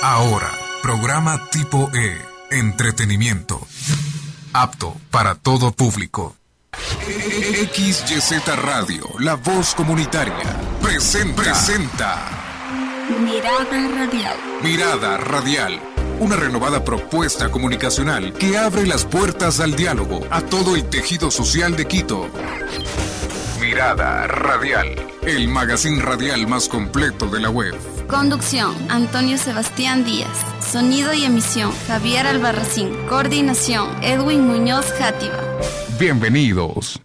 Ahora, programa tipo E, entretenimiento, apto para todo público. XYZ Radio, la voz comunitaria, presenta Mirada Radial. Mirada Radial, una renovada propuesta comunicacional que abre las puertas al diálogo a todo el tejido social de Quito. Mirada Radial, el magazine radial más completo de la web. Conducción, Antonio Sebastián Díaz. Sonido y emisión, Javier Albarracín. Coordinación, Edwin Muñoz Játiva. Bienvenidos.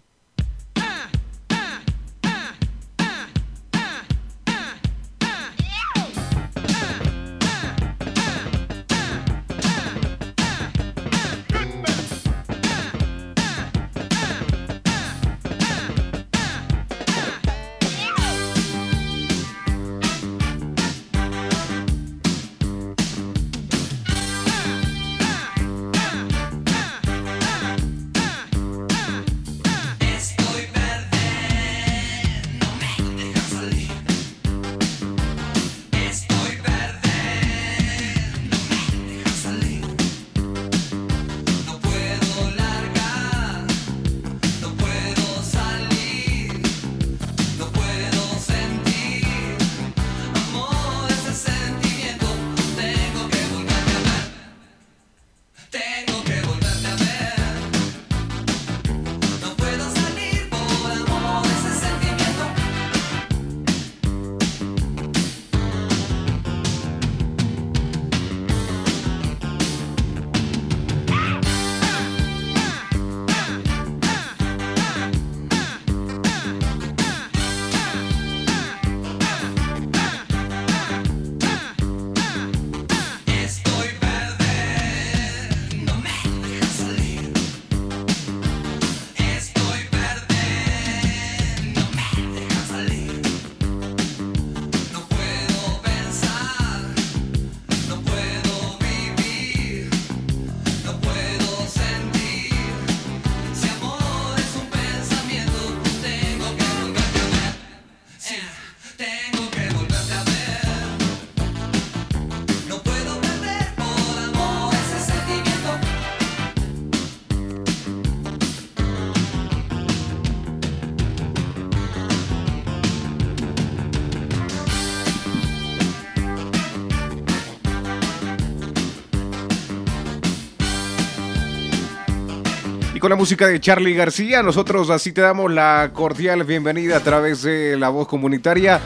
Y con la música de Charly García, nosotros así te damos la cordial bienvenida a través de la voz comunitaria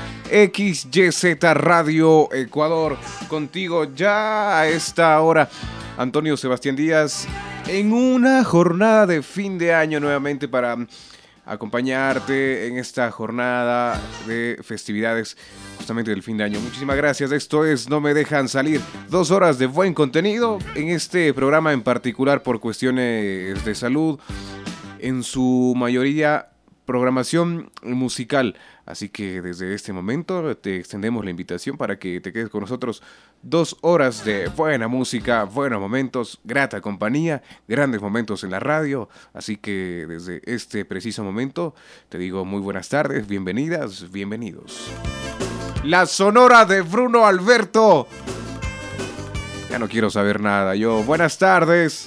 XYZ Radio Ecuador. Contigo ya a esta hora, Antonio Sebastián Díaz, en una jornada de fin de año nuevamente para acompañarte en esta jornada de festividades justamente del fin de año. Muchísimas gracias. Esto es No Me Dejan Salir. 2 horas de buen contenido en este programa, en particular por cuestiones de salud, en su mayoría programación musical. Así que desde este momento te extendemos la invitación para que te quedes con nosotros 2 horas de buena música, buenos momentos, grata compañía, grandes momentos en la radio. Así que desde este preciso momento te digo muy buenas tardes, bienvenidas, bienvenidos. La Sonora de Bruno Alberto. Ya no quiero saber nada yo. Buenas tardes.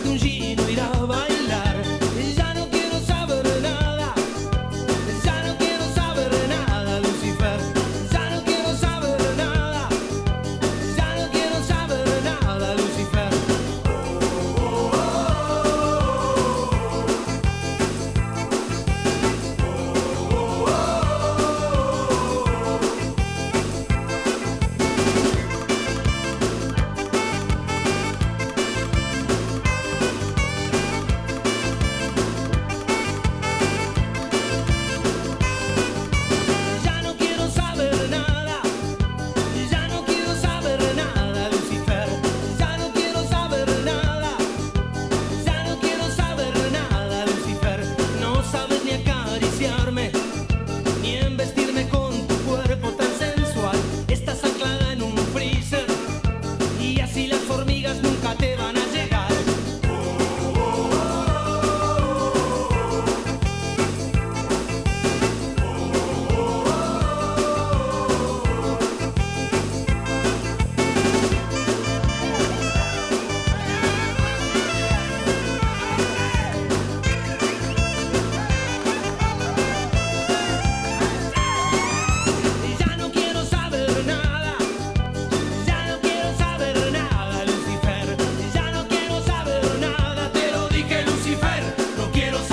Ya no quiero saber nada,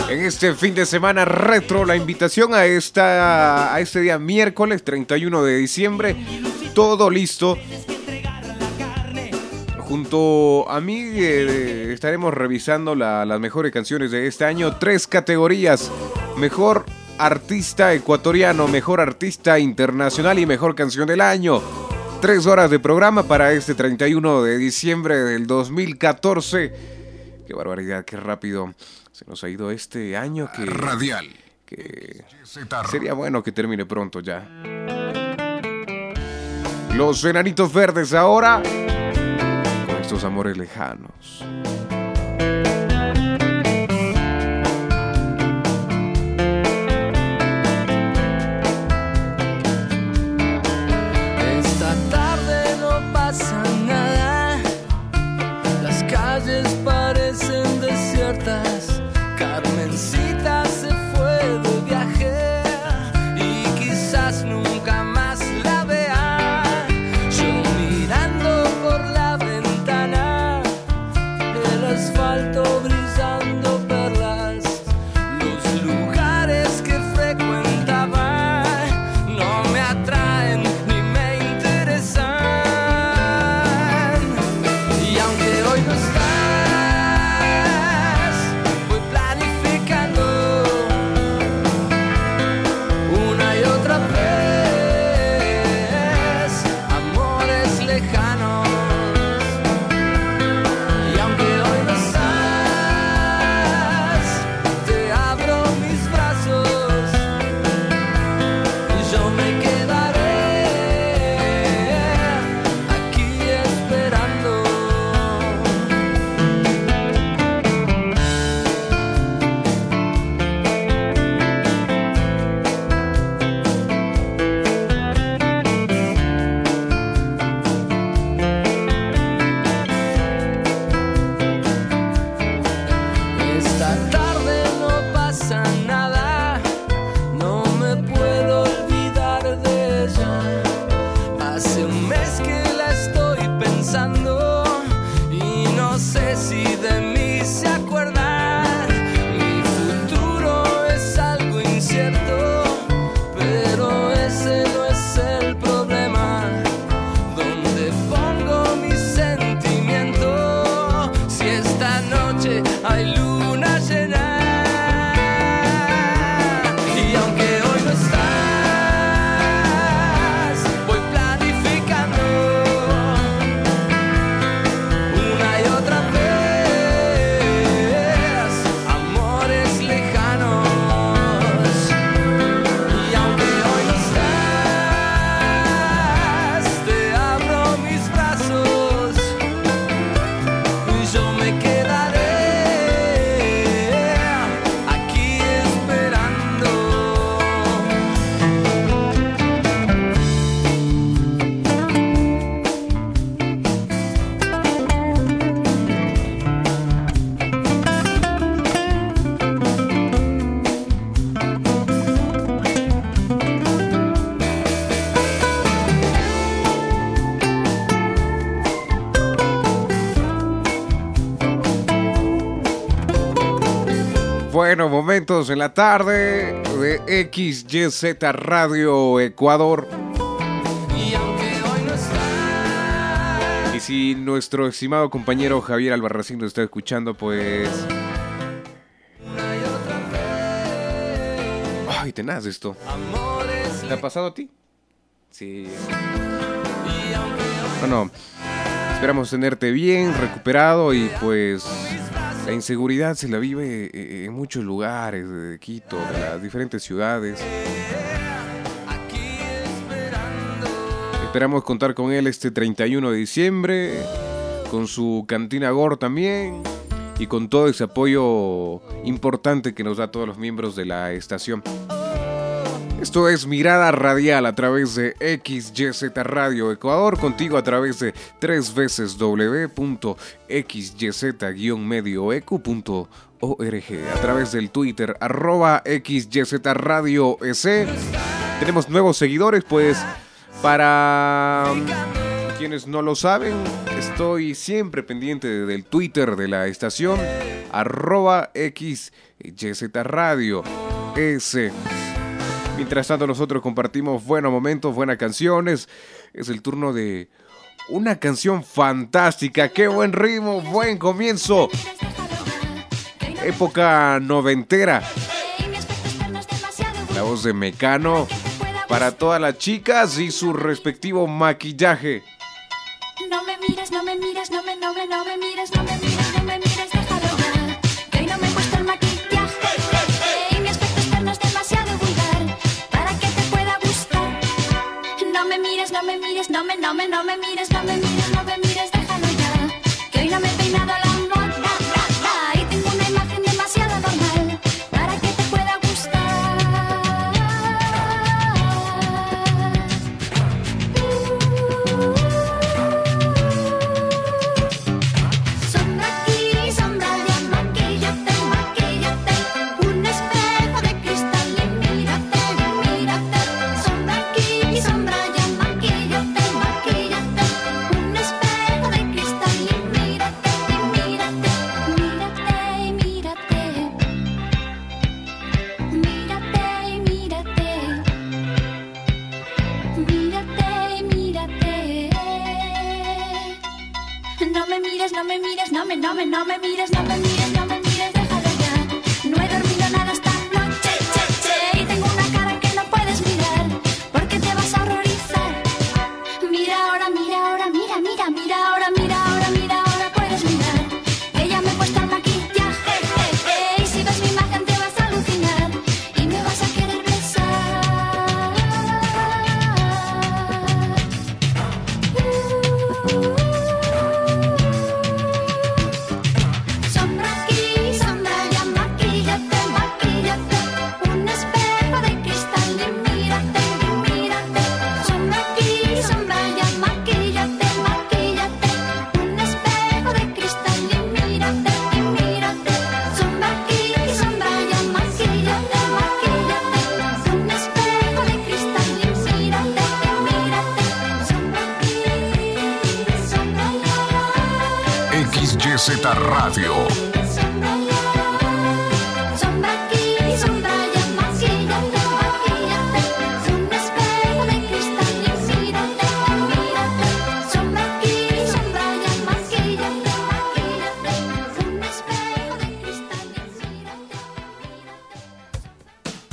En este fin de semana retro, la invitación a este día miércoles 31 de diciembre. Todo listo. Junto a mí estaremos revisando las mejores canciones de este año. 3 categorías: mejor artista ecuatoriano, mejor artista internacional y mejor canción del año. 3 horas de programa para este 31 de diciembre del 2014. Qué barbaridad, qué rápido se nos ha ido este año. Radial. Que sería bueno que termine pronto ya. Los Enanitos Verdes ahora, con estos amores lejanos. Esta tarde no pasa nada, las calles parecen desiertas, Carmencita se fue de viaje y quizás nunca más la vea. Yo mirando por la ventana, el asfalto brillando perlas, los lugares que frecuentaba no me atraen ni me interesan. Y aunque hoy no estás, voy planificando una y otra vez amores lejanos. Y aunque hoy no estás, te abro mis brazos y yo me quedaré aquí esperando. Esta tarde no pasa nada, no me puedo olvidar de ella. Hace un mes que la estoy pensando y no sé si de mí se acuerda. Mi futuro es algo incierto, pero ese no es el problema. ¿Dónde pongo mis sentimientos si esta noche hay luna llena? Y aunque hoy no estás, voy planificando una y otra vez amores lejanos. Y aunque hoy no estás, te abro mis brazos y yo me quedaré aquí esperando. Bueno, momentos en la tarde de XYZ Radio Ecuador. Y aunque hoy no estás, Y si nuestro estimado compañero Javier Albarracín nos está escuchando, pues... una y otra vez ¡Ay, tenaz esto! amores ¿Te ha pasado a ti? Sí. y aunque hoy Bueno, esperamos tenerte bien, recuperado y pues... La inseguridad se la vive en muchos lugares de Quito, de las diferentes ciudades. aquí esperando. Esperamos contar con él este 31 de diciembre, con su Cantina Gore también y con todo ese apoyo importante que nos da a todos los miembros de la estación. Esto es Mirada Radial a través de XYZ Radio Ecuador, contigo a través de www.xyz-medioecu.org, a través del Twitter @XYZ Radio EC. Tenemos nuevos seguidores, pues para quienes no lo saben, estoy siempre pendiente del Twitter de la estación, @XYZ Radio S. Mientras tanto nosotros compartimos buenos momentos, buenas canciones. Es el turno de una canción fantástica. ¡Qué buen ritmo! ¡Buen comienzo! Época noventera. La voz de Mecano para todas las chicas y su respectivo maquillaje. No me mires, no me mires, no me mires, no me mires, no me mires, déjalo ya. Que hoy no me he puesto el maquillaje y mi aspecto externo es demasiado vulgar para que te pueda gustar. No me mires, no me mires, no me mires, no me mires, no me mires, déjalo ya. Que hoy no me he peinado la moda y tengo una imagen demasiado normal para que te pueda gustar. Sombra aquí, sombra allá, maquíllate, maquíllate. Un espejo de cristal y mírate, mírate. Sombra aquí, sombra allá, maquíllate, maquíllate. Un espejo de cristal y mírate, mírate. Mírate y mírate. Mírate y mírate. Mírate y mírate. No me mires, no me mires, no me mires, no me mires, no me mires, déjalo ya. No he dormido nada esta noche, y tengo una cara que no puedes mirar, porque te vas a horrorizar. Mira ahora, mira ahora, mira, mira, mira ahora, mira ahora, mira ahora, puedes mirar. Que ya me he puesto el maquillaje, y si ves mi imagen te vas a alucinar, y me vas a querer besar. Sombra aquí, sombra allá, maquíllate, maquíllate. Un espejo de cristal y mírate, mírate. Sombra aquí, sombra allá, maquíllate, maquíllate. Un espejo de cristal y mírate, mírate. Sombra aquí, sombra allá, maquíllate, maquíllate. Un espejo de cristal y mírate, mírate. Sombra aquí, sombra allá. XYZ Radio. Sombra aquí, sombra allá, maquíllate, maquíllate. Un espejo de cristal y mírate, mírate. Sombra aquí, sombra allá, maquíllate, maquíllate. Un espejo de cristal y mírate, mírate.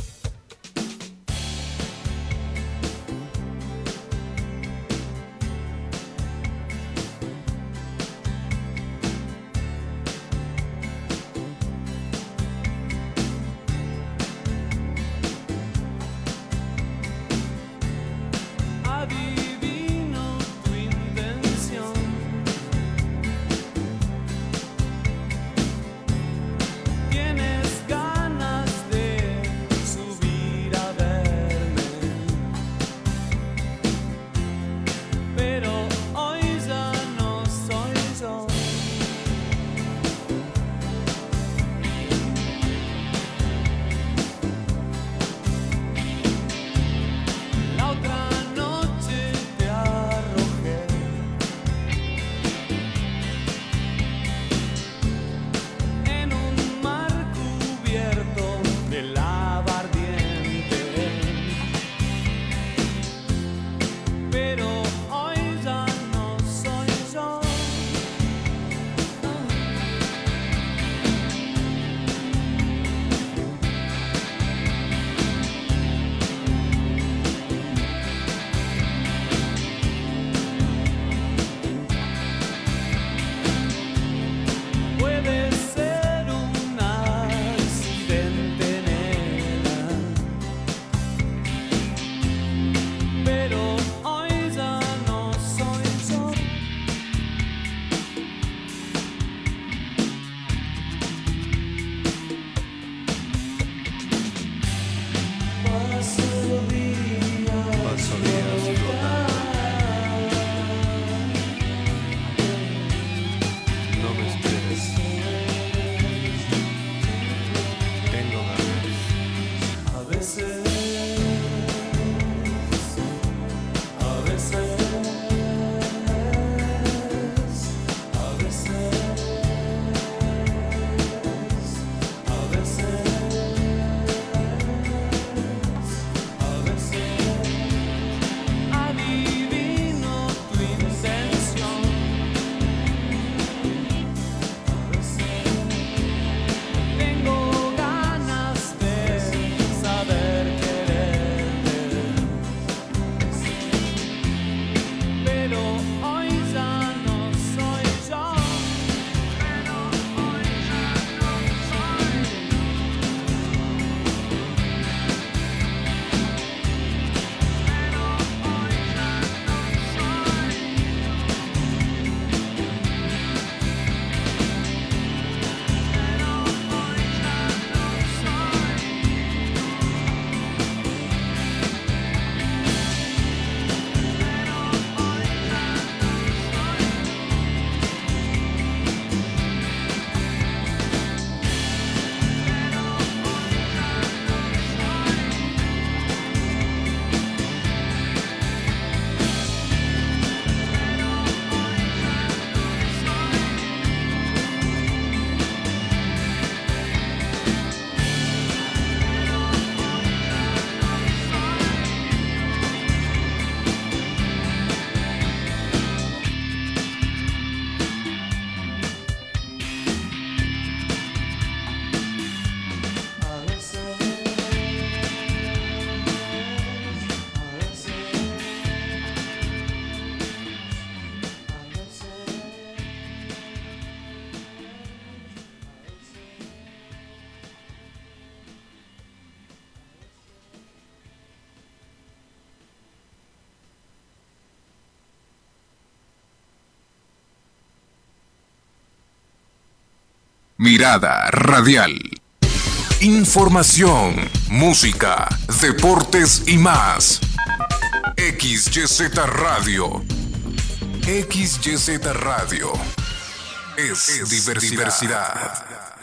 Mirada Radial. Información, música, deportes y más. XYZ Radio. XYZ Radio. Es diversidad.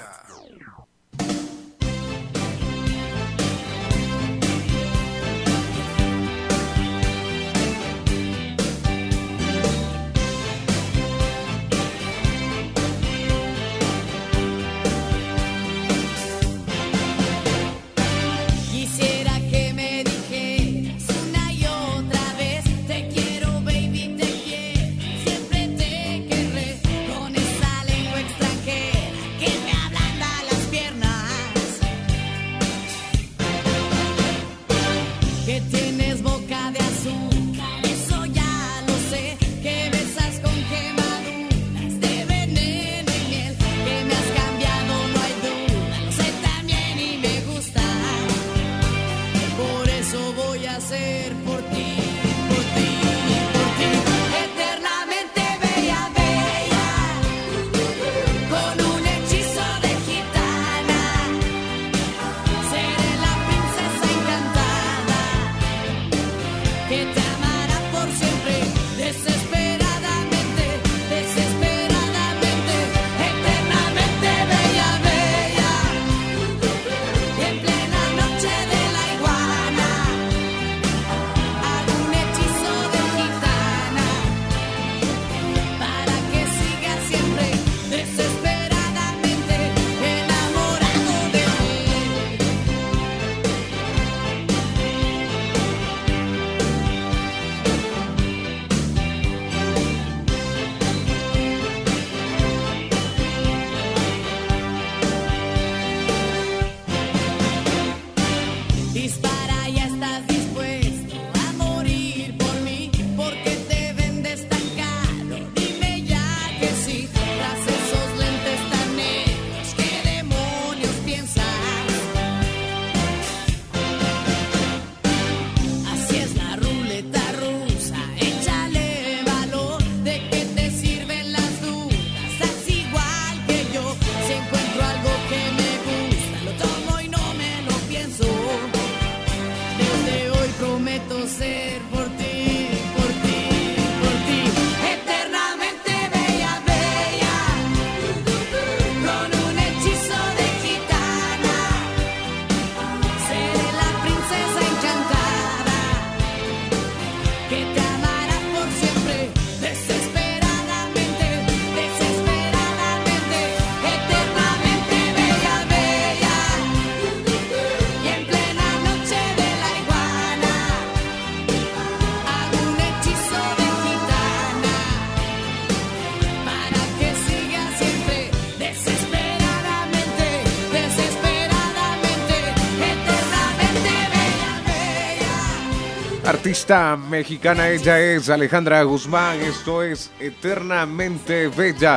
Artista mexicana, ella es Alejandra Guzmán, esto es Eternamente Bella.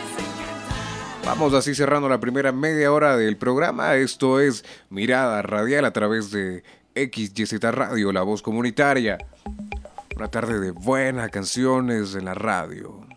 Vamos así cerrando la primera media hora del programa, esto es Mirada Radial a través de XYZ Radio, la voz comunitaria. Una tarde de buenas canciones en la radio.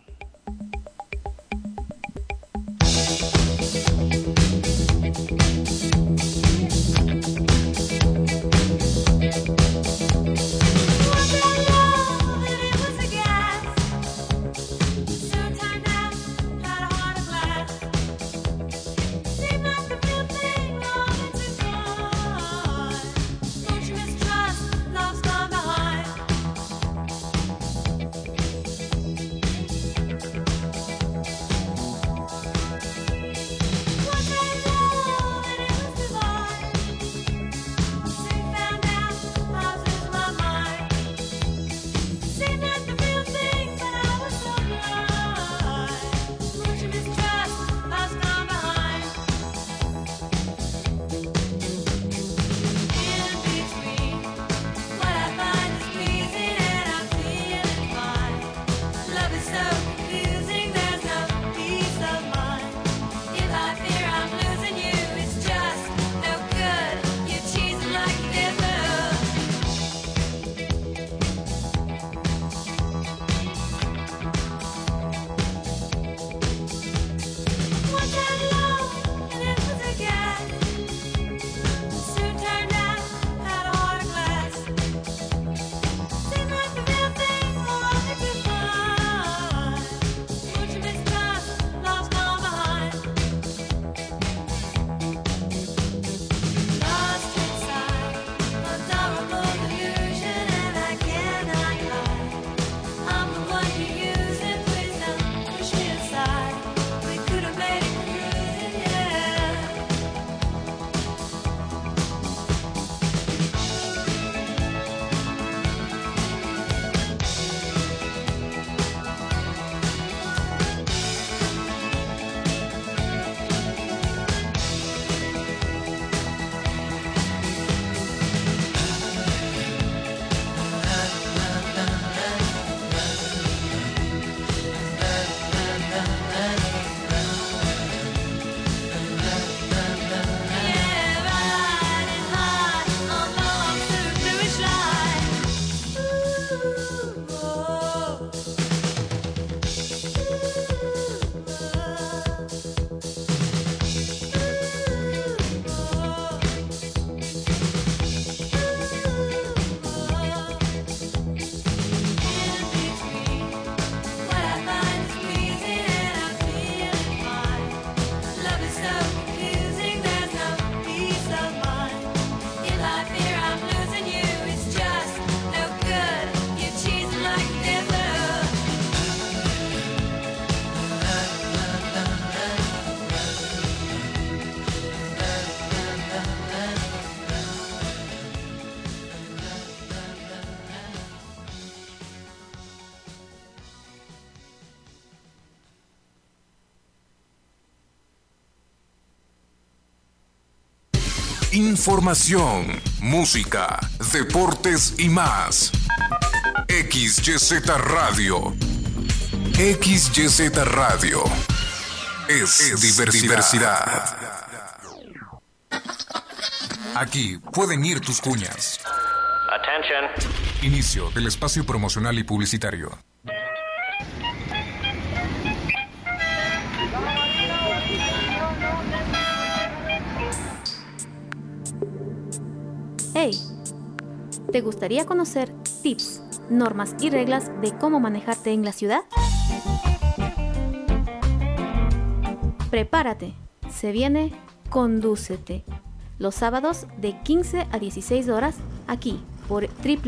información, música, deportes y más. XYZ Radio. XYZ Radio. Es diversidad. Aquí pueden ir tus cuñas. Attention. Inicio del espacio promocional y publicitario. Hey, ¿te gustaría conocer tips, normas y reglas de cómo manejarte en la ciudad? Prepárate, se viene Condúcete, los sábados de 15 a 16 horas, aquí por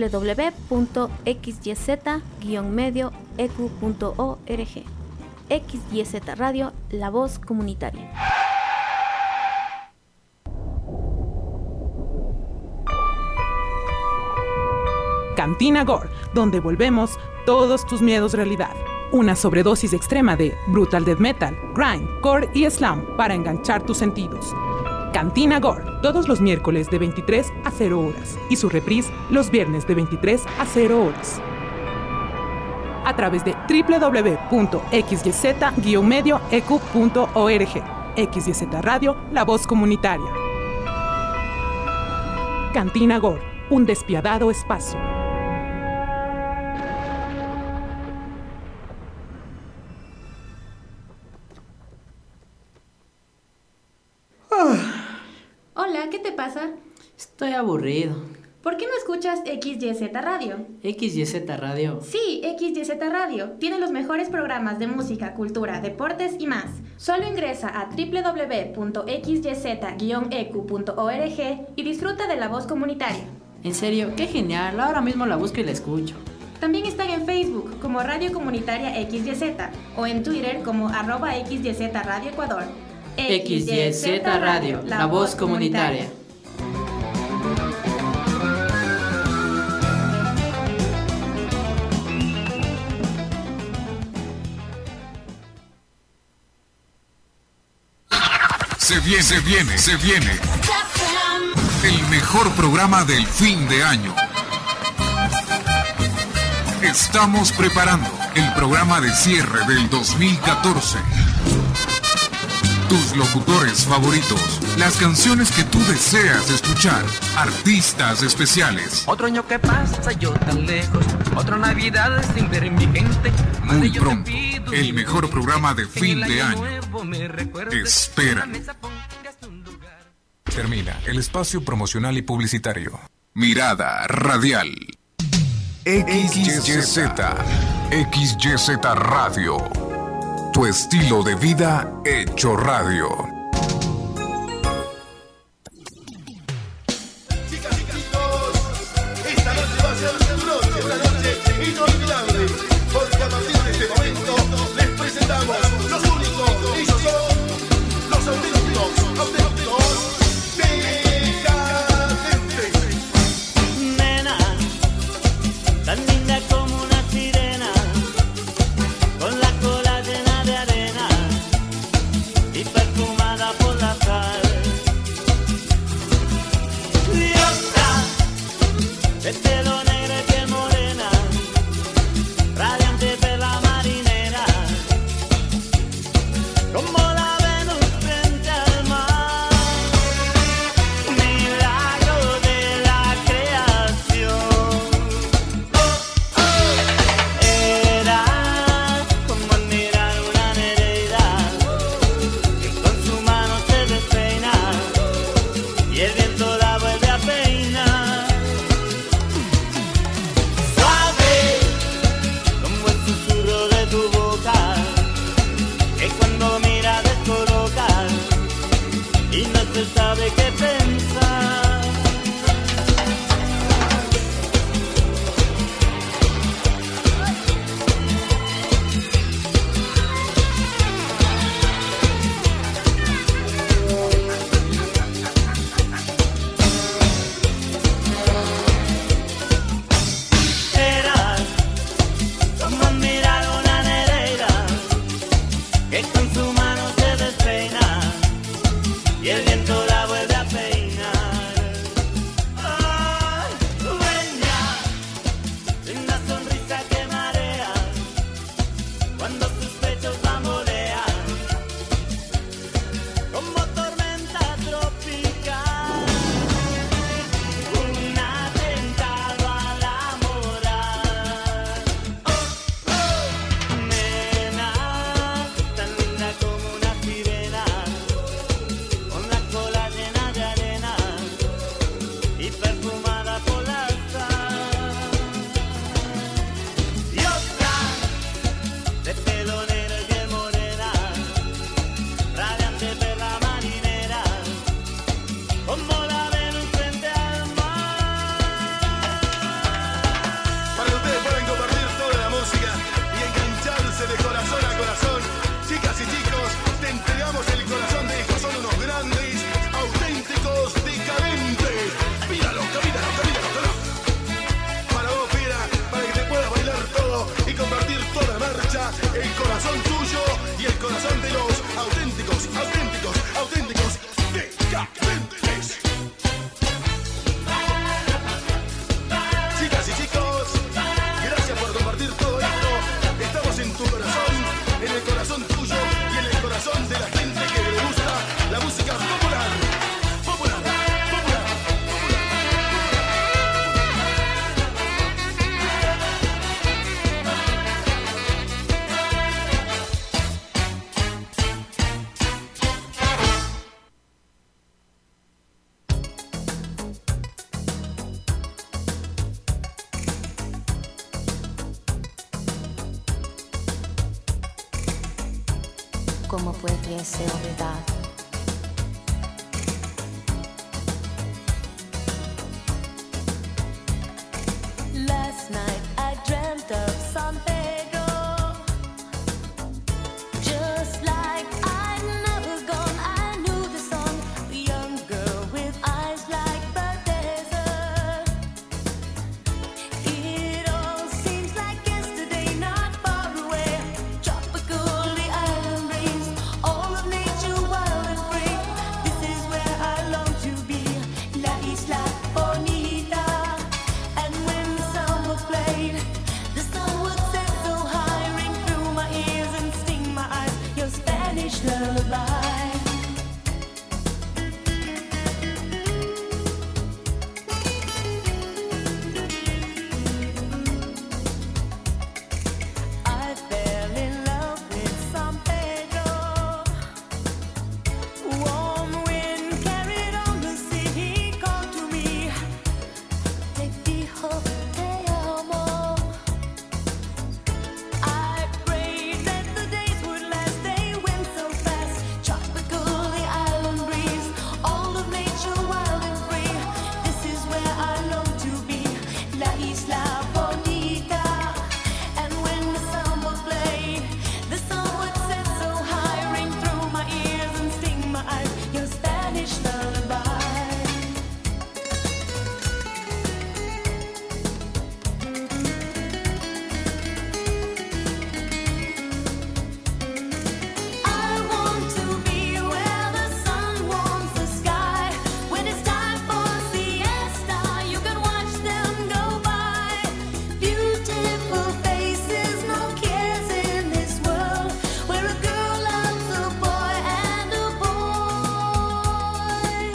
www.xyz-medioeq.org. XYZ Radio, la voz comunitaria. Cantina Gore, donde volvemos todos tus miedos realidad. Una sobredosis extrema de brutal death metal, grind, core y slam para enganchar tus sentidos. Cantina Gore, todos los miércoles de 23 a 0 horas y su reprise los viernes de 23 a 0 horas. A través de www.xyz-medioeq.org. XYZ Radio, la voz comunitaria. Cantina Gore, un despiadado espacio. Hola, ¿qué te pasa? Estoy aburrido. ¿Por qué no escuchas XYZ Radio? ¿XYZ Radio? Sí, XYZ Radio. Tiene los mejores programas de música, cultura, deportes y más. Solo ingresa a www.xyz-eq.org y disfruta de la voz comunitaria. En serio, qué genial. Ahora mismo la busco y la escucho. También están en Facebook como Radio Comunitaria XYZ o en Twitter como @XYZ Radio Ecuador. XYZ Radio, la voz comunitaria. Se viene. El mejor programa del fin de año. Estamos preparando el programa de cierre del 2014. Tus locutores favoritos, las canciones que tú deseas escuchar, artistas especiales. Otro año que pasa, yo tan lejos, otra Navidad sin ver mi gente. Muy pronto, el mejor programa de fin de año. Espera. Termina el espacio promocional y publicitario. Mirada Radial. XYZ Radio. Tu estilo de vida hecho radio. Chicas y chicos, esta noche va a ser tu noche, una noche inolvidable, porque a partir de este momento les presentamos los únicos, ellos son los auténticos decadentes. Nena, tan linda como una sirena, con la cola llena de arena y perfumada por la sal. Diosa, de pelo negro y piel morena, radiante perla marinera, como la Venus frente al mar. Milagro de la creación. Era como admirar una nereida que con su mano se despeina y el viento la vuelve a peinar. Suave como el susurro de tu boca, que cuando mira descoloca y no se sabe qué pensar. Eras como admirar una nereida que con su mano se despeina y el viento la vuelve a peinar. como pudiese olvidar. Last night I dreamt of San Pedro, just like I'd never gone. I knew the song, a young girl with eyes like the desert. It all seems like yesterday, not far away. Tropical, the island breeze, all of nature wild and free. This is where I long to be, La Isla Bonita. And when the song was played, the sun would set so high, ring through my ears and sting my eyes, your Spanish lullaby. I fell in love with San Pedro. Warm wind carried on the sea. He called to me, te dijo te amo. I prayed that the days would last. They went so fast. Tropical, the island breeze, all of nature wild and free. This is where I long to be, La Isla Bonita. And when the song was played, the sun would set so high, ring through my ears and sting my eyes, your Spanish lullaby. I want to be where the sun warms the sky. When it's time for siesta, you can watch them go by. Beautiful faces, no cares in this world, where a girl loves a boy and a boy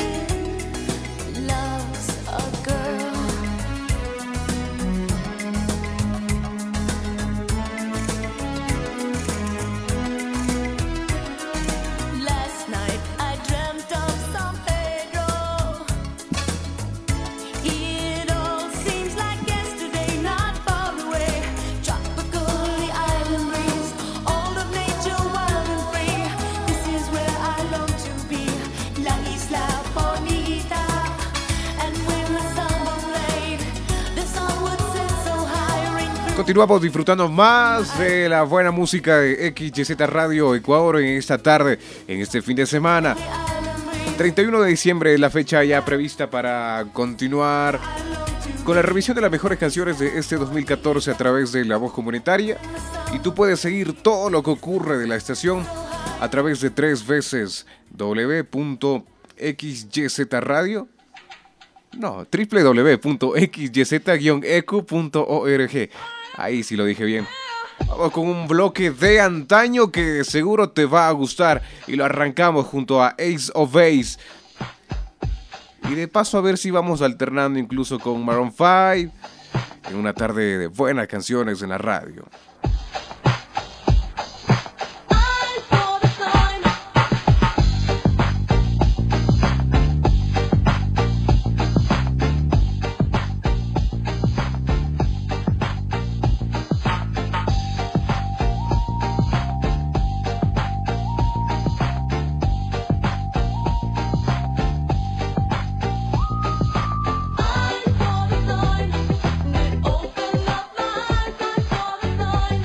loves a girl. Last night I dreamt of San Pedro. It all seems like yesterday, not far away. Tropical, the island breeze, all of nature wild and free. This is where I long to be, La Isla Bonita. And when the sun was played, the sun would set so high, ring through. Continuamos disfrutando más de la buena música de XYZ Radio Ecuador en esta tarde, en este fin de semana. 31 de diciembre es la fecha ya prevista para continuar con la revisión de las mejores canciones de este 2014 a través de La Voz Comunitaria. Y tú puedes seguir todo lo que ocurre de la estación a través de 3 veces www.xyzradio. No, www.xyz-eq.org. Ahí sí lo dije bien. Vamos con un bloque de antaño que seguro te va a gustar. Y lo arrancamos junto a Ace of Base. Y de paso a ver si vamos alternando incluso con Maroon 5 en una tarde de buenas canciones en la radio. Open up my eyes, I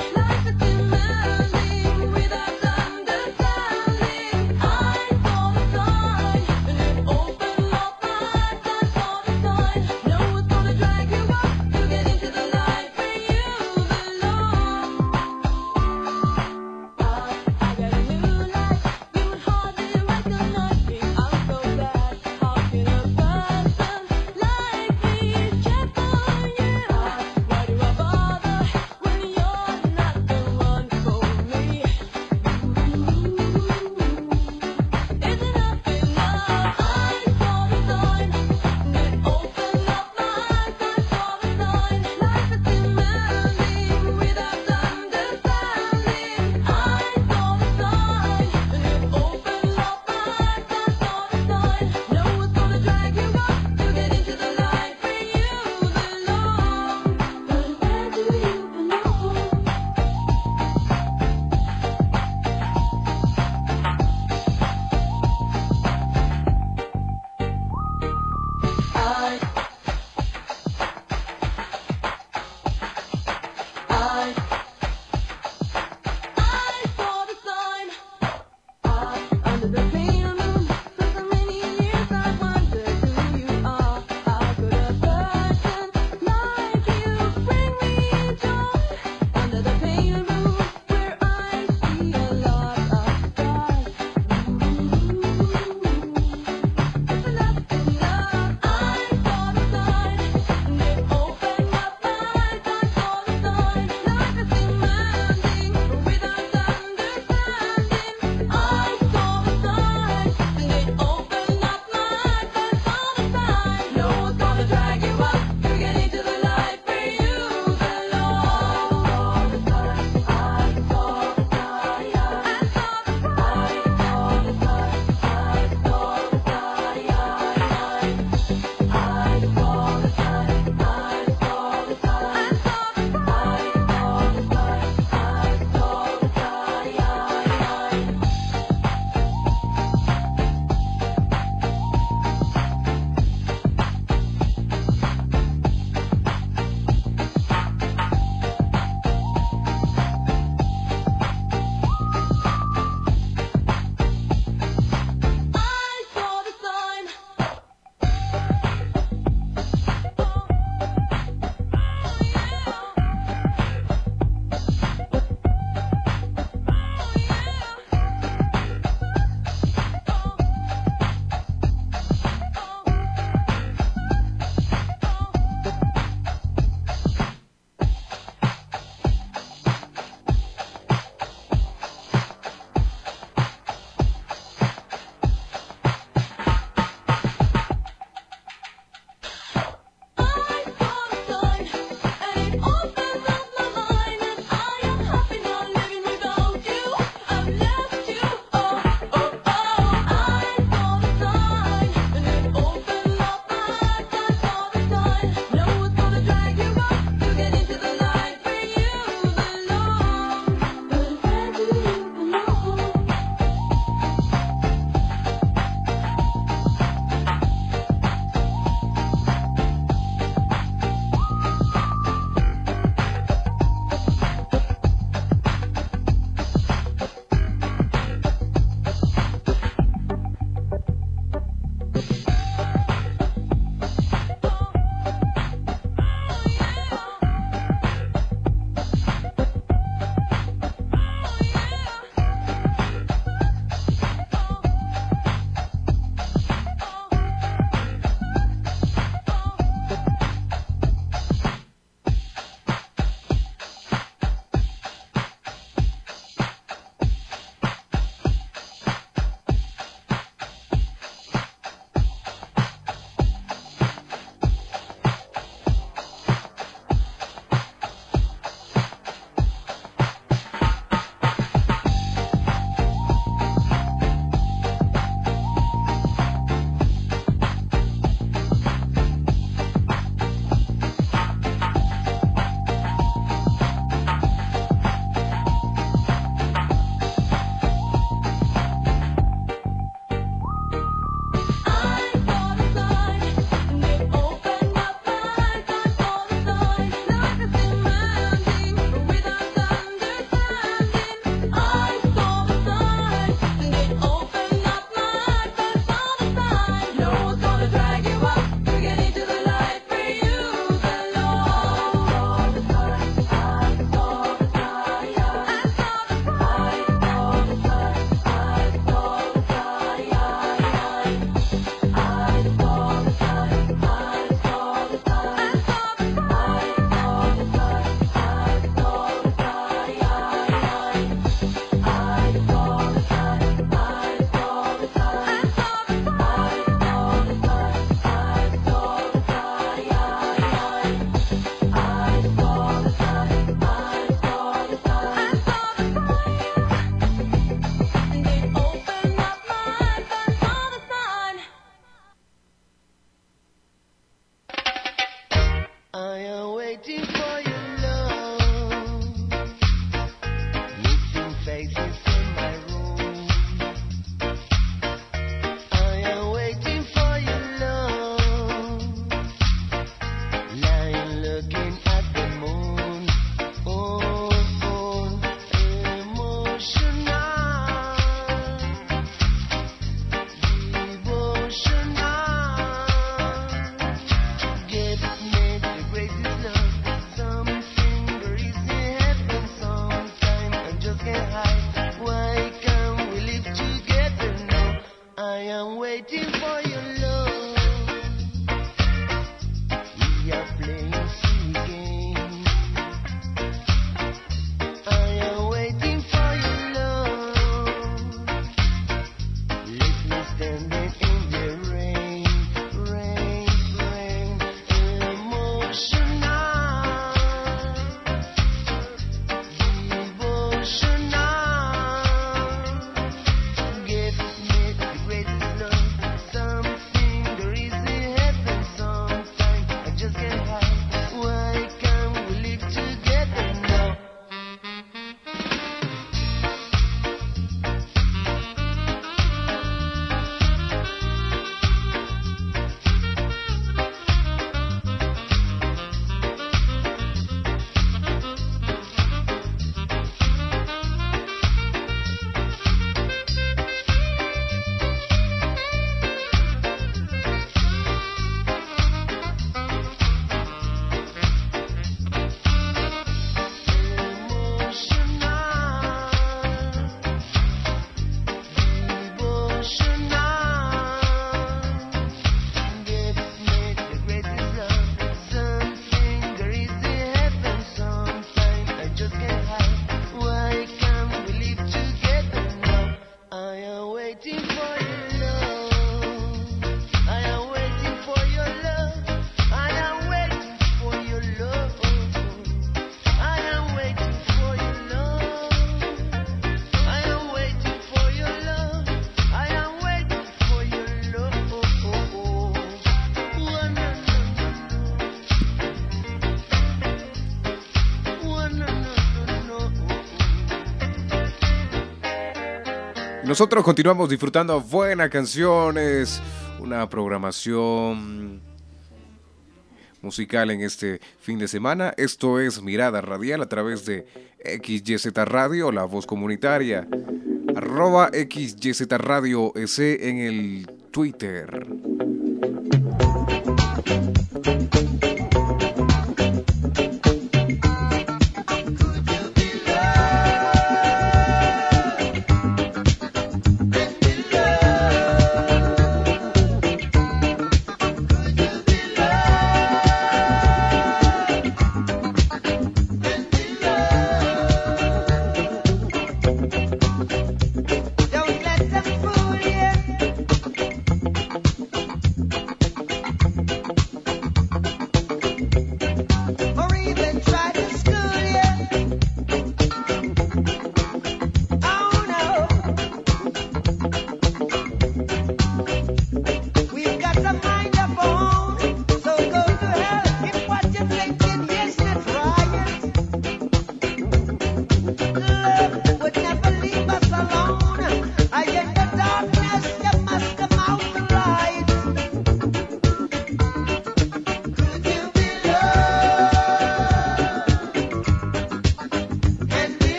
Nosotros continuamos disfrutando buenas canciones, una programación musical en este fin de semana. Esto es Mirada Radial a través de XYZ Radio, la voz comunitaria, @XYZ Radio S en el Twitter.